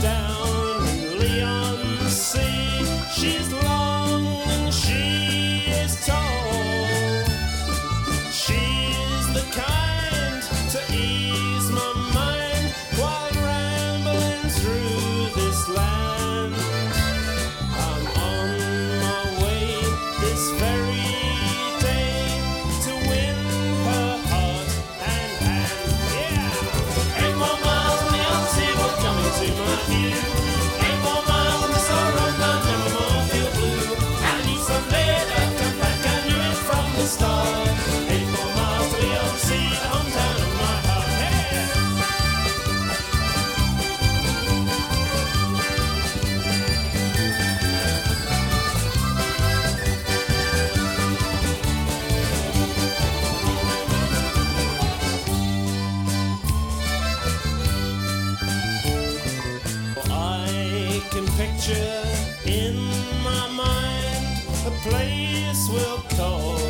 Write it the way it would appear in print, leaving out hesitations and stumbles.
down in Leon's Sea. She's long and she is tall. She's the kind to ease my mind while rambling through this land. I'm on my way this very day to win her heart and hand. Yeah! 8 more miles and the unseen will come into my view. 8 more miles and the sorrow down never more feel blue. I need some later come back, I knew it from the start. 8 more miles to the unseen, hometown of my heart. Hey! I can picture in my mind a place we'll call